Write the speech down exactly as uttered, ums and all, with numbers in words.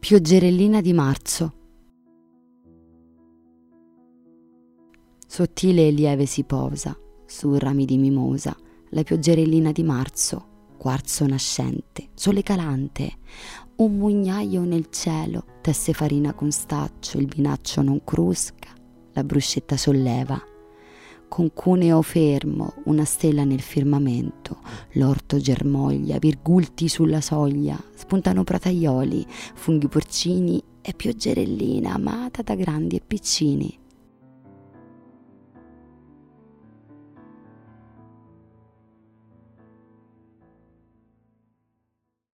Pioggerellina di marzo. Sottile e lieve si posa su rami di mimosa la pioggerellina di marzo, quarzo nascente, sole calante, un mugnaio nel cielo tesse farina con staccio, il binaccio non crusca, la bruscetta solleva. Con cuneo fermo, una stella nel firmamento, l'orto germoglia, virgulti sulla soglia, spuntano prataioli, funghi porcini e pioggerellina amata da grandi e piccini.